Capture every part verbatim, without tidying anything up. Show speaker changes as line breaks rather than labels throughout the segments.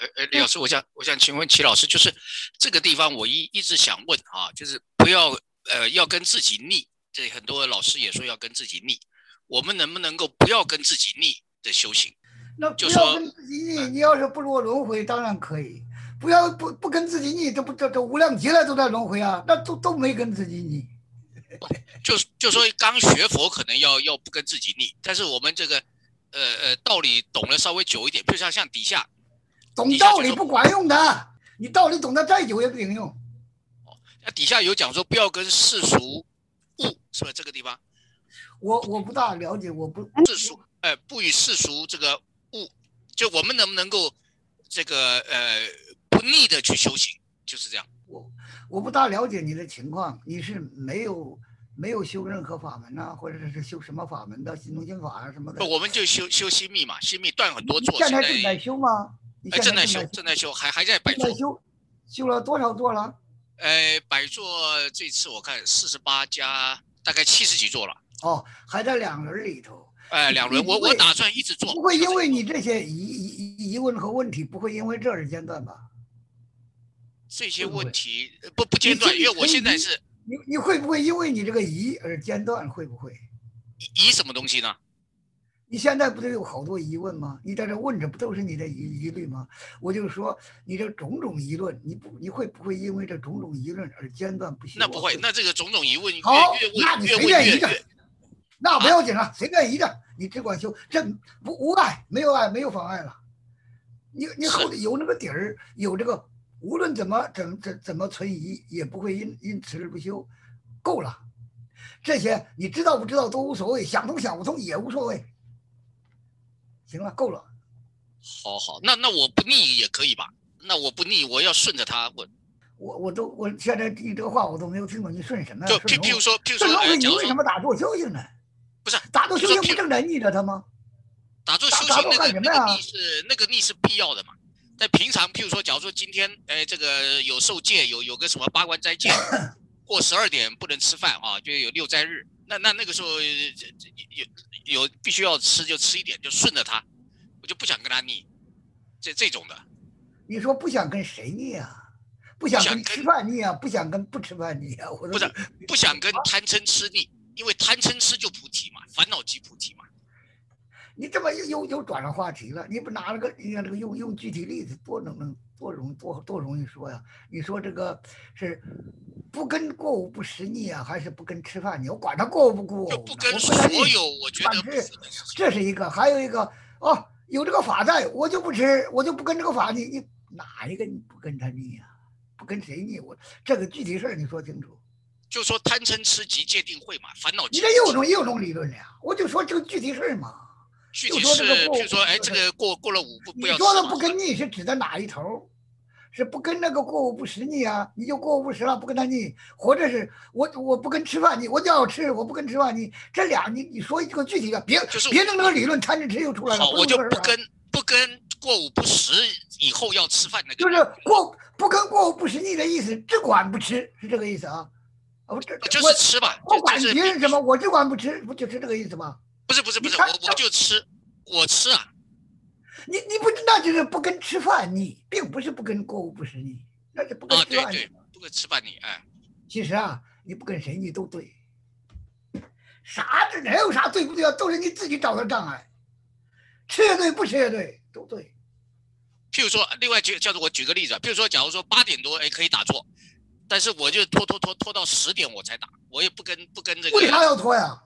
呃呃，李老师，我想我想请问齐老师，就是这个地方我一一直想问啊，就是不要呃要跟自己逆，这很多老师也说要跟自己逆，我们能不能够不要跟自己逆的修行？
那
就说
不要跟自己逆，
呃
你要是不落轮回，当然可以。不要不不跟自己逆，这不这这无量劫来都在轮回啊，那都都没跟自己逆。
就就说刚学佛可能要要不跟自己逆，但是我们这个呃呃道理懂了稍微久一点，比如像像底下
懂道理不管用的，你道理懂得再久也不顶用。
哦，那底下有讲说不要跟世俗物，是不是这个地方？
我我不大了解，我不
世俗，呃，不与世俗这个物，就我们能不能够这个呃不逆的去修行，就是这样。
我我不大了解你的情况，你是没有没有修任何法门呐、啊，或者是修什么法门的心中心法啊什么的？
我们就修修心密嘛，心密断很多座。
现在正在修吗？你
哎，正在修，正在修，还还在百座。
修，修了多少座了？
呃，百座这次我看四十八加，大概七十几座了。
哦，还在两轮里头。
哎，两轮，我我打算一直做。
不会因为你这些疑疑疑问和问题，不会因为这而间断吧？
这些问题不不间断，因为我现在是
你你会不会因为你这个疑而间断？会不会？
疑什么东西呢？
你现在不都有好多疑问吗？你在这问着，不都是你的疑疑虑吗？我就说，你这种种疑论，你不你会不会因为这种种疑论而间断不休？
那不会，那这个种种疑问越
好，
越
那你
问
随便疑着，那不要紧了，
啊、
随便疑着，你只管修，这不无碍，没有碍，没有妨碍了。你你后头有那个底儿，有这个，无论怎么怎怎怎么存疑，也不会因因此而不休，够了。这些你知道不知道都无所谓，想通想不通也无所谓。行了，够了。
好好，那那我不逆也可以吧？那我不逆，我要顺着他，我
我我都我现在你这个话我都没有听过，你顺什么呀？
就譬譬如说，譬如说，
呃，你为什么打坐修行呢？
不是
打坐修行不正在逆着他吗？
打坐修行那个那个逆是那个逆是必要的嘛？但平常譬如说，假如说今天哎这个有受戒，有有个什么八关斋戒，过十二点不能吃饭啊，就有六斋日，那那那个时候有有必须要吃就吃一点，就顺着他，我就不想跟他逆，这这种的。
你说不想跟谁逆啊？不想跟吃饭逆啊？不想跟不吃饭逆啊？我
不是不想跟贪嗔痴逆，因为贪嗔痴就菩提嘛，烦恼即菩提嘛。
你这么又又又转了话题了，你不拿了个你看这个用用具体例子多能能多容多多容易说呀？你说这个是不跟过午不食逆啊，还是不跟吃饭逆？我管他过午不过午，
就不跟所有我觉得
是这是一个，还有一个哦，有这个法在，我就不吃，我就不跟这个法逆，你哪一个你不跟他逆啊？不跟谁逆？我这个具体事你说清楚。
就说贪嗔痴即戒定慧嘛，烦恼。
你这又种又种理论了呀？我就说这个具体事嘛。
具体是，比如说，哎，这个过过了午不不要吃。
你说的不跟逆是指的哪一头？是不跟那个过午不食逆啊？你就过午不食了，不跟他逆，或者是我我不跟吃饭逆，我就要吃，我不跟吃饭逆，这俩你你说一个具体的，别
就是
别弄那个理论贪嗔痴又出来了。
好，我就不跟不跟过午不食以后要吃饭那个。
就是过不跟过午不食逆的意思，只管不吃是这个意思啊？
哦，这就是吃吧，
我管别人什么，我只管不吃，不就是这个意思吗？
不是不是不是，我我就吃，我吃啊。
你你不知道，就是不跟吃饭腻，并不是不跟过午不食腻，那是不跟吃饭腻。
啊，对对，不跟吃饭腻，哎。
其实啊，你不跟谁腻都对，啥这哪有啥对不对啊？都是你自己找的障碍，吃也对，不吃也对，都对。
譬如说，另外举叫做我举个例子，譬如说，假如说八点多哎可以打坐，但是我就拖拖拖拖到十点我才打，我也不跟不跟这个。
为啥要拖呀？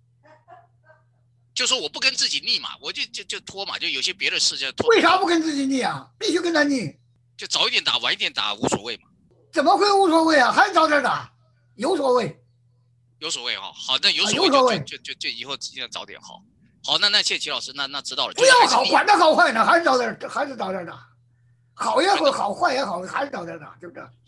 就说我不跟自己逆嘛，我就就就拖嘛，就有些别的事就拖。
为啥不跟自己逆啊？必须跟他逆。
就早一点打，晚一点打无所谓嘛。
怎么会无所谓啊？还早点打，有所谓。
有所谓哈、哦，好，那有所谓就、啊、就就就就以后尽量早点好。好，那那谢谢齐老师，那那知道了。
不要好，管他好坏呢，还是早点，还是早点打。好也好，好坏也好，还是早点打，对不对？